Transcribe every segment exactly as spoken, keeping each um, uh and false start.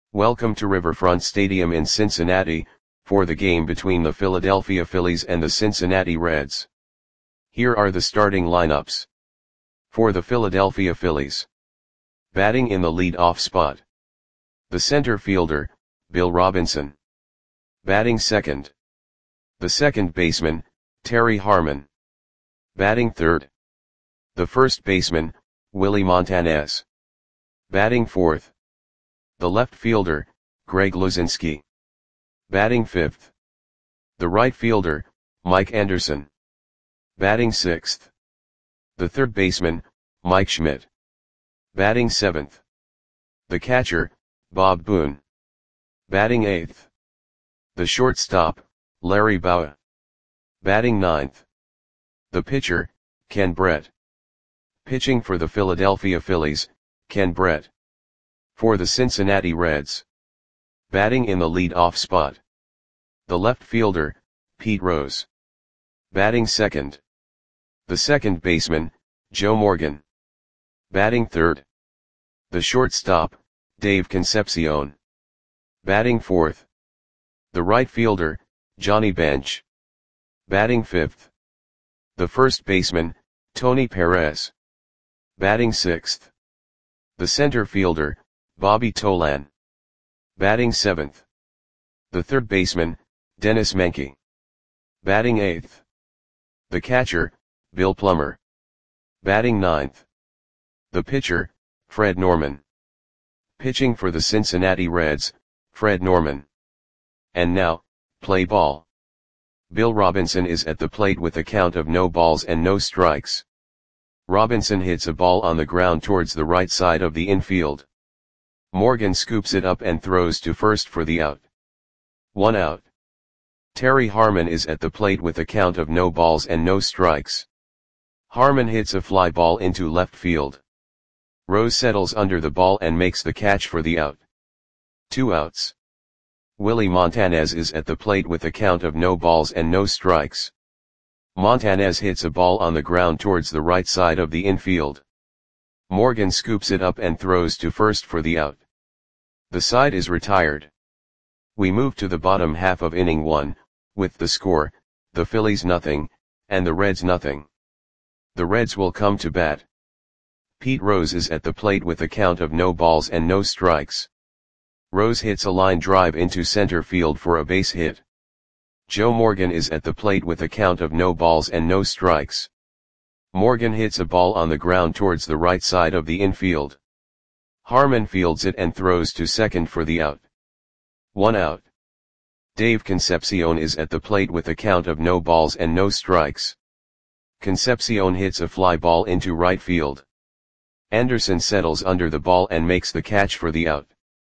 Welcome to Riverfront Stadium in Cincinnati, for the game between the Philadelphia Phillies and the Cincinnati Reds. Here are the starting lineups. For the Philadelphia Phillies. Batting in the lead-off spot. The center fielder, Bill Robinson. Batting second. The second baseman, Terry Harmon. Batting third. The first baseman, Willie Montanez. Batting fourth. The left fielder, Greg Luzinski. Batting fifth. The right fielder, Mike Anderson. Batting sixth. The third baseman, Mike Schmidt. Batting seventh. The catcher, Bob Boone. Batting eighth. The shortstop, Larry Bowa. Batting ninth. The pitcher, Ken Brett. Pitching for the Philadelphia Phillies, Ken Brett. For the Cincinnati Reds. Batting in the lead-off spot. The left fielder, Pete Rose. Batting second. The second baseman, Joe Morgan. Batting third. The shortstop, Dave Concepcion. Batting fourth. The right fielder, Johnny Bench. Batting fifth. The first baseman, Tony Perez. Batting sixth. The center fielder, Bobby Tolan. Batting seventh. The third baseman, Dennis Menke. Batting eighth. The catcher, Bill Plummer. Batting ninth. The pitcher, Fred Norman. Pitching for the Cincinnati Reds, Fred Norman. And now, play ball. Bill Robinson is at the plate with a count of no balls and no strikes. Robinson hits a ball on the ground towards the right side of the infield. Morgan scoops it up and throws to first for the out. One out. Terry Harmon is at the plate with a count of no balls and no strikes. Harmon hits a fly ball into left field. Rose settles under the ball and makes the catch for the out. Two outs. Willie Montanez is at the plate with a count of no balls and no strikes. Montanez hits a ball on the ground towards the right side of the infield. Morgan scoops it up and throws to first for the out. The side is retired. We move to the bottom half of inning one, with the score, the Phillies nothing, and the Reds nothing. The Reds will come to bat. Pete Rose is at the plate with a count of no balls and no strikes. Rose hits a line drive into center field for a base hit. Joe Morgan is at the plate with a count of no balls and no strikes. Morgan hits a ball on the ground towards the right side of the infield. Harmon fields it and throws to second for the out. One out. Dave Concepcion is at the plate with a count of no balls and no strikes. Concepcion hits a fly ball into right field. Anderson settles under the ball and makes the catch for the out.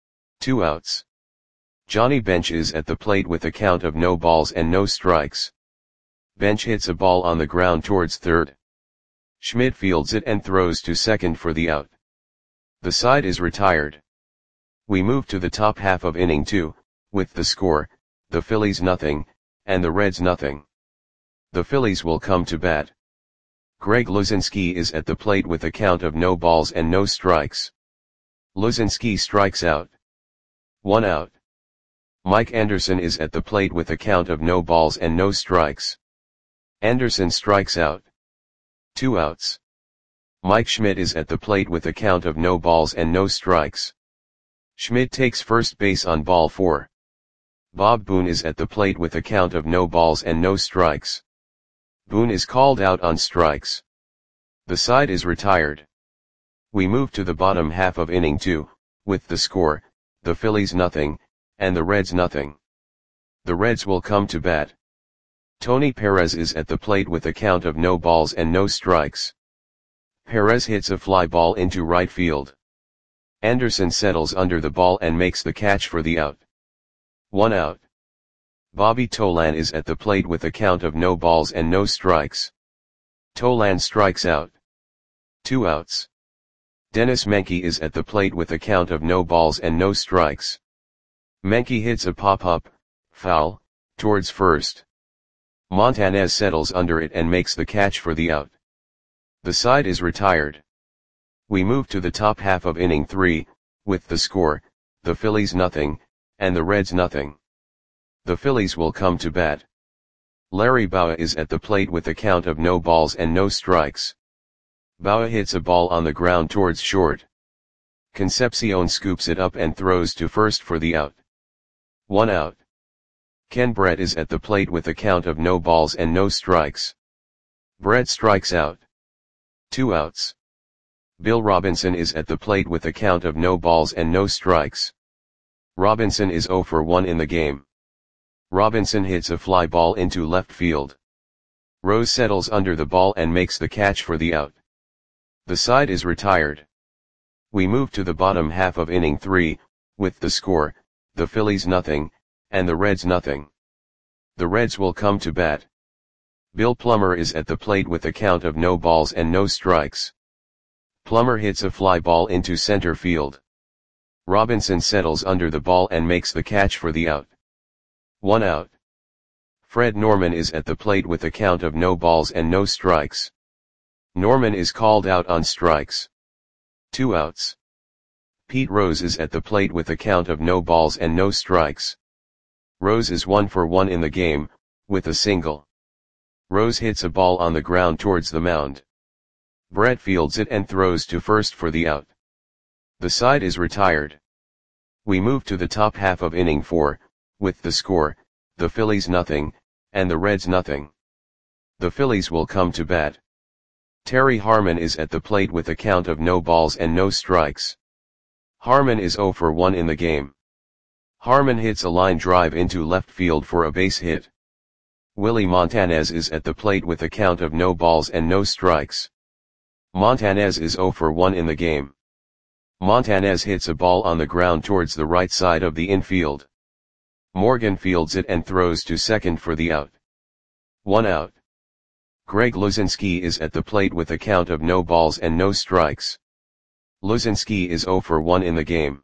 Two outs. Johnny Bench is at the plate with a count of no balls and no strikes. Bench hits a ball on the ground towards third. Schmidt fields it and throws to second for the out. The side is retired. We move to the top half of inning two, with the score, the Phillies nothing, and the Reds nothing. The Phillies will come to bat. Greg Luzinski is at the plate with a count of no balls and no strikes. Luzinski strikes out. One out. Mike Anderson is at the plate with a count of no balls and no strikes. Anderson strikes out. Two outs. Mike Schmidt is at the plate with a count of no balls and no strikes. Schmidt takes first base on ball four. Bob Boone is at the plate with a count of no balls and no strikes. Boone is called out on strikes. The side is retired. We move to the bottom half of inning two, with the score, the Phillies nothing, and the Reds nothing. The Reds will come to bat. Tony Perez is at the plate with a count of no balls and no strikes. Perez hits a fly ball into right field. Anderson settles under the ball and makes the catch for the out. One out. Bobby Tolan is at the plate with a count of no balls and no strikes. Tolan strikes out. Two outs. Dennis Menke is at the plate with a count of no balls and no strikes. Menke hits a pop-up, foul, towards first. Montanez settles under it and makes the catch for the out. The side is retired. We move to the top half of inning three, with the score, the Phillies nothing, and the Reds nothing. The Phillies will come to bat. Larry Bowa is at the plate with a count of no balls and no strikes. Bowa hits a ball on the ground towards short. Concepcion scoops it up and throws to first for the out. One out. Ken Brett is at the plate with a count of no balls and no strikes. Brett strikes out. Two outs. Bill Robinson is at the plate with a count of no balls and no strikes. Robinson is zero for one in the game. Robinson hits a fly ball into left field. Rose settles under the ball and makes the catch for the out. The side is retired. We move to the bottom half of inning three, with the score, the Phillies nothing, and the Reds nothing. The Reds will come to bat. Bill Plummer is at the plate with a count of no balls and no strikes. Plummer hits a fly ball into center field. Robinson settles under the ball and makes the catch for the out. One out. Fred Norman is at the plate with a count of no balls and no strikes. Norman is called out on strikes. Two outs. Pete Rose is at the plate with a count of no balls and no strikes. Rose is one for one in the game, with a single. Rose hits a ball on the ground towards the mound. Brett fields it and throws to first for the out. The side is retired. We move to the top half of inning four, with the score, the Phillies nothing, and the Reds nothing. The Phillies will come to bat. Terry Harmon is at the plate with a count of no balls and no strikes. Harmon is zero for one in the game. Harmon hits a line drive into left field for a base hit. Willie Montanez is at the plate with a count of no balls and no strikes. Montanez is zero for one in the game. Montanez hits a ball on the ground towards the right side of the infield. Morgan fields it and throws to second for the out. One out. Greg Luzinski is at the plate with a count of no balls and no strikes. Luzinski is zero for one in the game.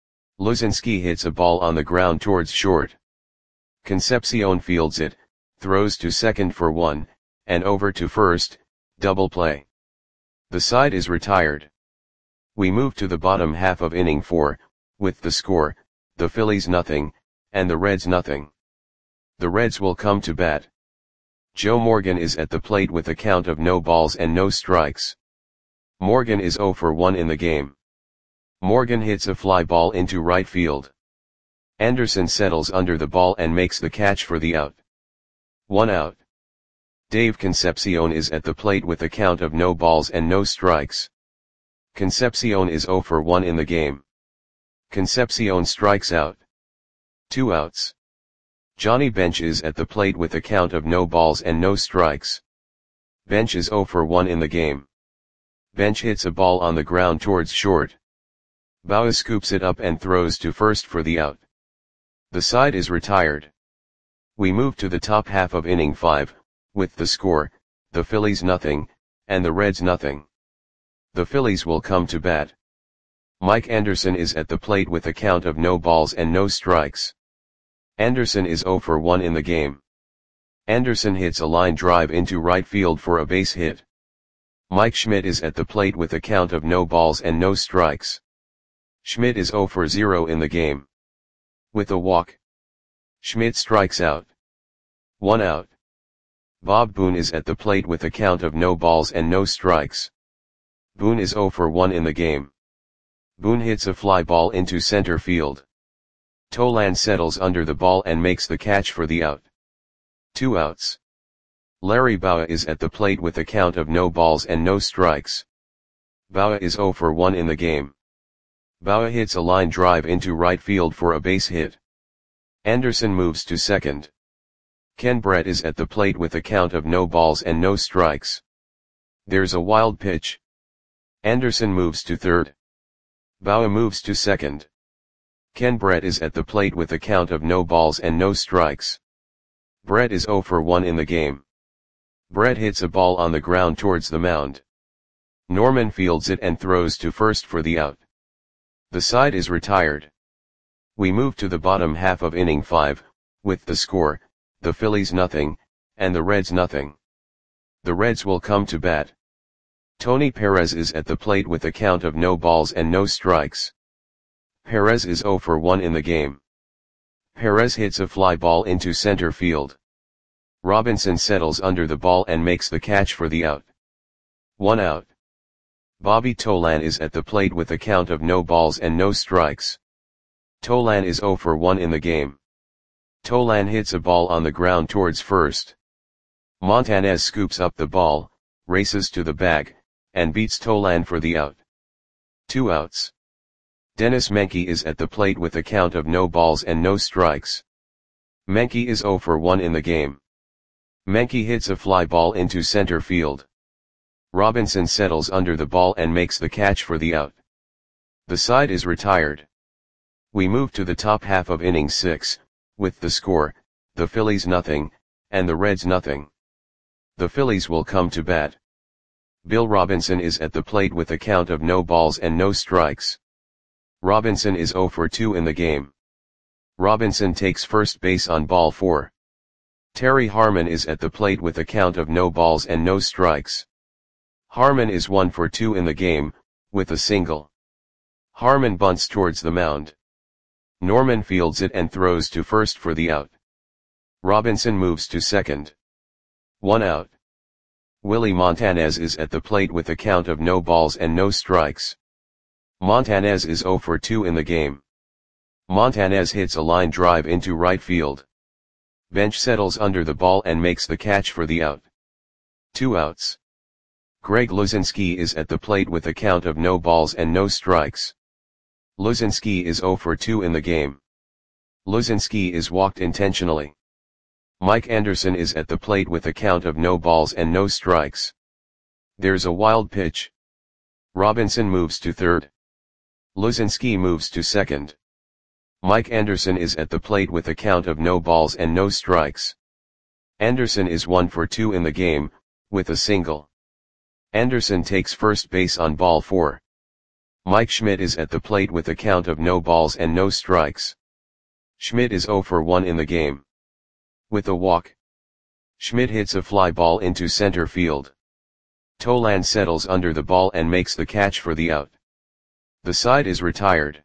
Luzinski hits a ball on the ground towards short. Concepcion fields it, throws to second for one, and over to first, double play. The side is retired. We move to the bottom half of inning four, with the score, the Phillies nothing, and the Reds nothing. The Reds will come to bat. Joe Morgan is at the plate with a count of no balls and no strikes. Morgan is zero for one in the game. Morgan hits a fly ball into right field. Anderson settles under the ball and makes the catch for the out. One out. Dave Concepcion is at the plate with a count of no balls and no strikes. Concepcion is zero for one in the game. Concepcion strikes out. Two outs. Johnny Bench is at the plate with a count of no balls and no strikes. Bench is zero for one in the game. Bench hits a ball on the ground towards short. Bowa scoops it up and throws to first for the out. The side is retired. We move to the top half of inning five, with the score, the Phillies nothing, and the Reds nothing. The Phillies will come to bat. Mike Anderson is at the plate with a count of no balls and no strikes. Anderson is zero for one in the game. Anderson hits a line drive into right field for a base hit. Mike Schmidt is at the plate with a count of no balls and no strikes. Schmidt is zero for zero in the game. With a walk, Schmidt strikes out. One out. Bob Boone is at the plate with a count of no balls and no strikes. Boone is zero for one in the game. Boone hits a fly ball into center field. Tolan settles under the ball and makes the catch for the out. Two outs. Larry Bowa is at the plate with a count of no balls and no strikes. Bowa is zero for one in the game. Bowa hits a line drive into right field for a base hit. Anderson moves to second. Ken Brett is at the plate with a count of no balls and no strikes. There's a wild pitch. Anderson moves to third. Bowa moves to second. Ken Brett is at the plate with a count of no balls and no strikes. Brett is zero for one in the game. Brett hits a ball on the ground towards the mound. Norman fields it and throws to first for the out. The side is retired. We move to the bottom half of inning five, with the score, the Phillies nothing, and the Reds nothing. The Reds will come to bat. Tony Perez is at the plate with a count of no balls and no strikes. Perez is zero for one in the game. Perez hits a fly ball into center field. Robinson settles under the ball and makes the catch for the out. One out. Bobby Tolan is at the plate with a count of no balls and no strikes. Tolan is zero for one in the game. Tolan hits a ball on the ground towards first. Montanez scoops up the ball, races to the bag, and beats Tolan for the out. Two outs. Dennis Menke is at the plate with a count of no balls and no strikes. Menke is zero for one in the game. Menke hits a fly ball into center field. Robinson settles under the ball and makes the catch for the out. The side is retired. We move to the top half of inning six, with the score, the Phillies nothing, and the Reds nothing. The Phillies will come to bat. Bill Robinson is at the plate with a count of no balls and no strikes. Robinson is zero for two in the game. Robinson takes first base on ball four. Terry Harmon is at the plate with a count of no balls and no strikes. Harmon is one for two in the game, with a single. Harmon bunts towards the mound. Norman fields it and throws to first for the out. Robinson moves to second. One out. Willie Montanez is at the plate with a count of no balls and no strikes. Montanez is zero for two in the game. Montanez hits a line drive into right field. Bench settles under the ball and makes the catch for the out. Two outs. Greg Luzinski is at the plate with a count of no balls and no strikes. Luzinski is zero for two in the game. Luzinski is walked intentionally. Mike Anderson is at the plate with a count of no balls and no strikes. There's a wild pitch. Robinson moves to third. Luzinski moves to second. Mike Anderson is at the plate with a count of no balls and no strikes. Anderson is one for two in the game, with a single. Anderson takes first base on ball four. Mike Schmidt is at the plate with a count of no balls and no strikes. Schmidt is zero for one in the game. With a walk. Schmidt hits a fly ball into center field. Tolan settles under the ball and makes the catch for the out. The side is retired.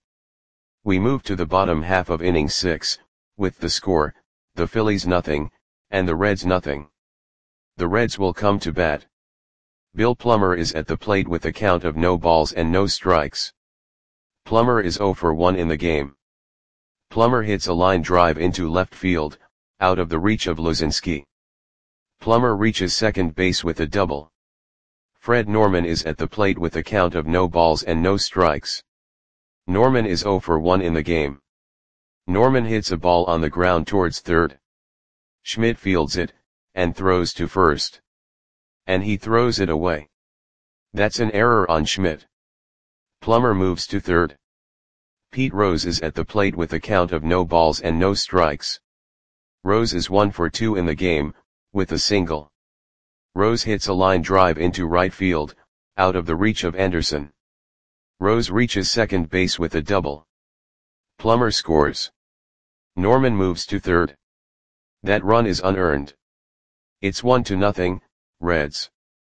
We move to the bottom half of inning six, with the score, the Phillies nothing, and the Reds nothing. The Reds will come to bat. Bill Plummer is at the plate with a count of no balls and no strikes. Plummer is zero for one in the game. Plummer hits a line drive into left field, out of the reach of Luzinski. Plummer reaches second base with a double. Fred Norman is at the plate with a count of no balls and no strikes. Norman is zero for one in the game. Norman hits a ball on the ground towards third. Schmidt fields it, and throws to first. And he throws it away. That's an error on Schmidt. Plummer moves to third. Pete Rose is at the plate with a count of no balls and no strikes. Rose is one for two in the game, with a single. Rose hits a line drive into right field, out of the reach of Anderson. Rose reaches second base with a double. Plummer scores. Norman moves to third. That run is unearned. It's one to nothing, Reds.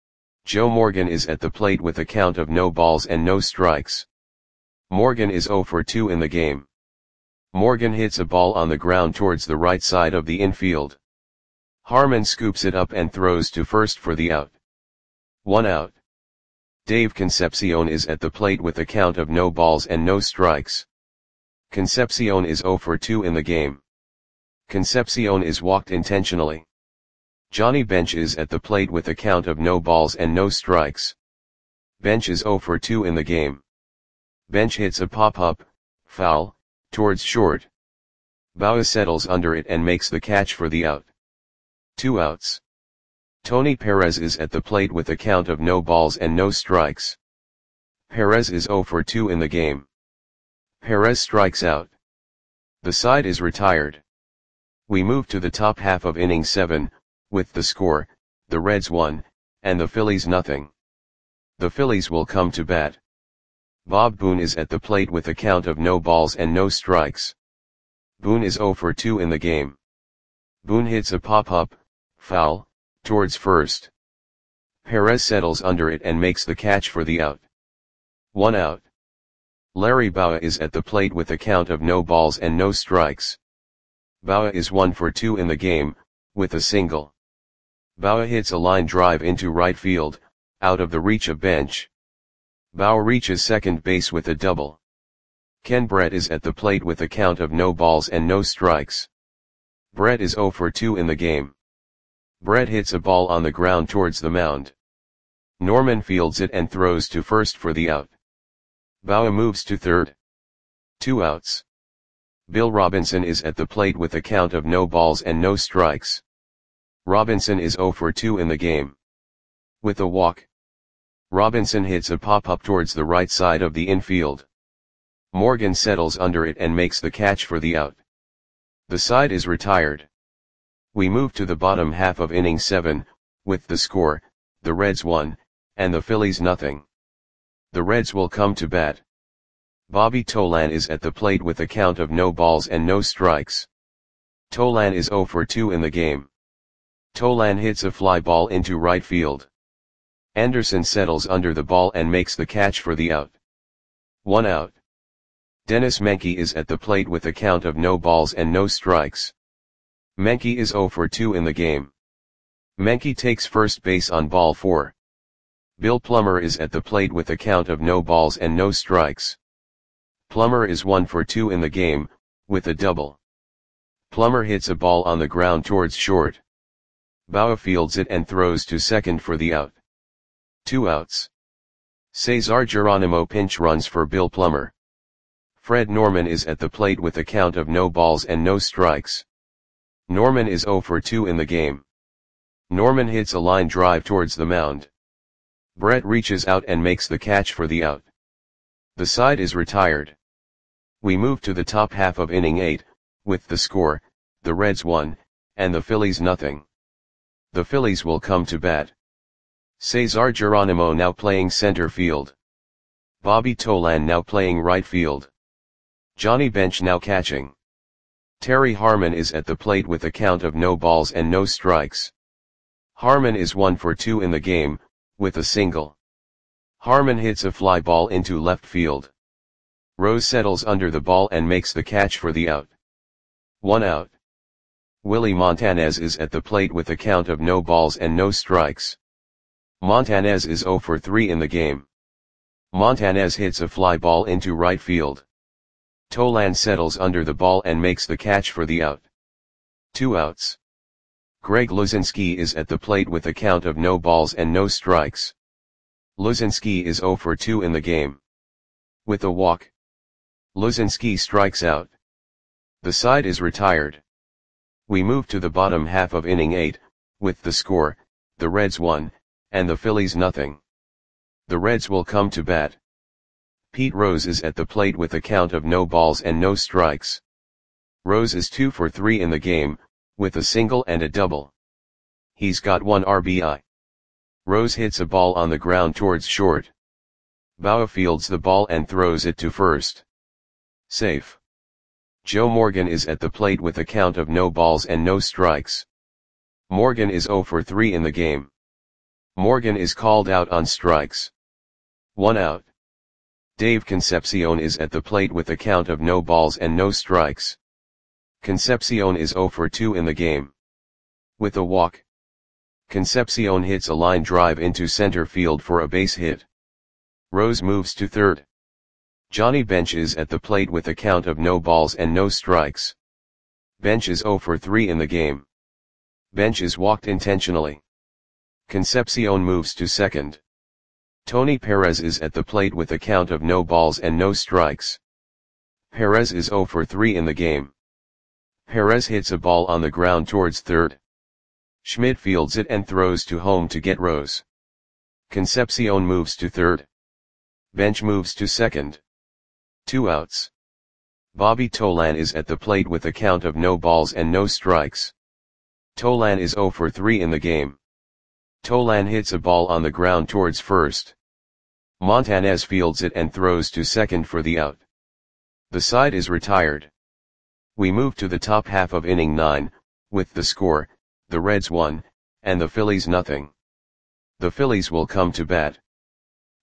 Joe Morgan is at the plate with a count of no balls and no strikes. Morgan is zero for two in the game. Morgan hits a ball on the ground towards the right side of the infield. Harmon scoops it up and throws to first for the out. One out. Dave Concepcion is at the plate with a count of no balls and no strikes. Concepcion is zero for two in the game. Concepcion is walked intentionally. Johnny Bench is at the plate with a count of no balls and no strikes. Bench is zero for two in the game. Bench hits a pop-up, foul, towards short. Baua settles under it and makes the catch for the out. Two outs. Tony Perez is at the plate with a count of no balls and no strikes. Perez is zero for two in the game. Perez strikes out. The side is retired. We move to the top half of inning seven, with the score, the Reds one, and the Phillies nothing. The Phillies will come to bat. Bob Boone is at the plate with a count of no balls and no strikes. Boone is zero for two in the game. Boone hits a pop-up, foul, towards first. Perez settles under it and makes the catch for the out. One out. Larry Bowa is at the plate with a count of no balls and no strikes. Bowa is one for two in the game, with a single. Bowa hits a line drive into right field, out of the reach of Bench. Bowa reaches second base with a double. Ken Brett is at the plate with a count of no balls and no strikes. Brett is zero for two in the game. Brett hits a ball on the ground towards the mound. Norman fields it and throws to first for the out. Bowa moves to third. Two outs. Bill Robinson is at the plate with a count of no balls and no strikes. Robinson is zero for two in the game. With a walk, Robinson hits a pop-up towards the right side of the infield. Morgan settles under it and makes the catch for the out. The side is retired. We move to the bottom half of inning seven, with the score, the Reds one, and the Phillies nothing. The Reds will come to bat. Bobby Tolan is at the plate with a count of no balls and no strikes. Tolan is zero for two in the game. Tolan hits a fly ball into right field. Anderson settles under the ball and makes the catch for the out. One out. Dennis Menke is at the plate with a count of no balls and no strikes. Menke is zero for two in the game. Menke takes first base on ball four. Bill Plummer is at the plate with a count of no balls and no strikes. Plummer is one for two in the game, with a double. Plummer hits a ball on the ground towards short. Bowa fields it and throws to second for the out. Two outs. Cesar Geronimo pinch runs for Bill Plummer. Fred Norman is at the plate with a count of no balls and no strikes. Norman is zero for two in the game. Norman hits a line drive towards the mound. Brett reaches out and makes the catch for the out. The side is retired. We move to the top half of inning eight, with the score, the Reds one, and the Phillies nothing. The Phillies will come to bat. Cesar Geronimo now playing center field. Bobby Tolan now playing right field. Johnny Bench now catching. Terry Harmon is at the plate with a count of no balls and no strikes. Harmon is one for two in the game, with a single. Harmon hits a fly ball into left field. Rose settles under the ball and makes the catch for the out. One out. Willie Montanez is at the plate with a count of no balls and no strikes. Montanez is zero for three in the game. Montanez hits a fly ball into right field. Tolan settles under the ball and makes the catch for the out. Two outs. Greg Luzinski is at the plate with a count of no balls and no strikes. Luzinski is zero for two in the game. With a walk, Luzinski strikes out. The side is retired. We move to the bottom half of inning eight, with the score, the Reds one, and the Phillies nothing. The Reds will come to bat. Pete Rose is at the plate with a count of no balls and no strikes. Rose is two for three in the game, with a single and a double. He's got one R B I. Rose hits a ball on the ground towards short. Bowa fields the ball and throws it to first. Safe. Joe Morgan is at the plate with a count of no balls and no strikes. Morgan is zero for three in the game. Morgan is called out on strikes. One out. Dave Concepcion is at the plate with a count of no balls and no strikes. Concepcion is zero for two in the game. With a walk, Concepcion hits a line drive into center field for a base hit. Rose moves to third. Johnny Bench is at the plate with a count of no balls and no strikes. Bench is zero for three in the game. Bench is walked intentionally. Concepcion moves to second. Tony Perez is at the plate with a count of no balls and no strikes. Perez is zero for three in the game. Perez hits a ball on the ground towards third. Schmidt fields it and throws to home to get Rose. Concepcion moves to third. Bench moves to second. Two outs. Bobby Tolan is at the plate with a count of no balls and no strikes. Tolan is zero for three in the game. Tolan hits a ball on the ground towards first. Montanez fields it and throws to second for the out. The side is retired. We move to the top half of inning nine, with the score, the Reds one, and the Phillies nothing. The Phillies will come to bat.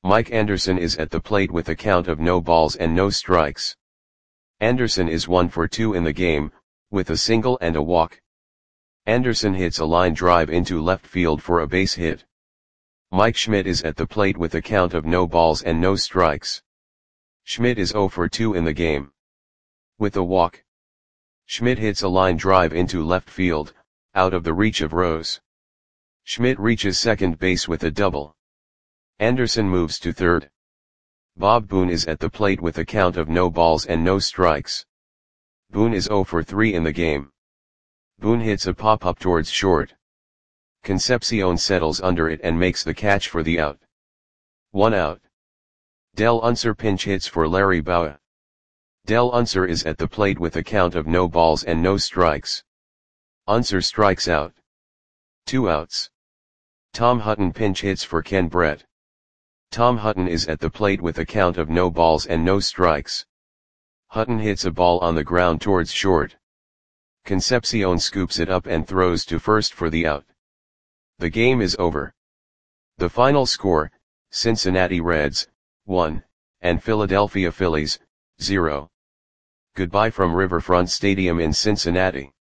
Mike Anderson is at the plate with a count of no balls and no strikes. Anderson is one for two in the game, with a single and a walk. Anderson hits a line drive into left field for a base hit. Mike Schmidt is at the plate with a count of no balls and no strikes. Schmidt is zero for two in the game. With a walk. Schmidt hits a line drive into left field, out of the reach of Rose. Schmidt reaches second base with a double. Anderson moves to third. Bob Boone is at the plate with a count of no balls and no strikes. Boone is zero for three in the game. Boone hits a pop-up towards short. Concepcion settles under it and makes the catch for the out. One out. Del Unser pinch hits for Larry Bowa. Del Unser is at the plate with a count of no balls and no strikes. Unser strikes out. Two outs. Tom Hutton pinch hits for Ken Brett. Tom Hutton is at the plate with a count of no balls and no strikes. Hutton hits a ball on the ground towards short. Concepcion scoops it up and throws to first for the out. The game is over. The final score, Cincinnati Reds, one, and Philadelphia Phillies, zero. Goodbye from Riverfront Stadium in Cincinnati.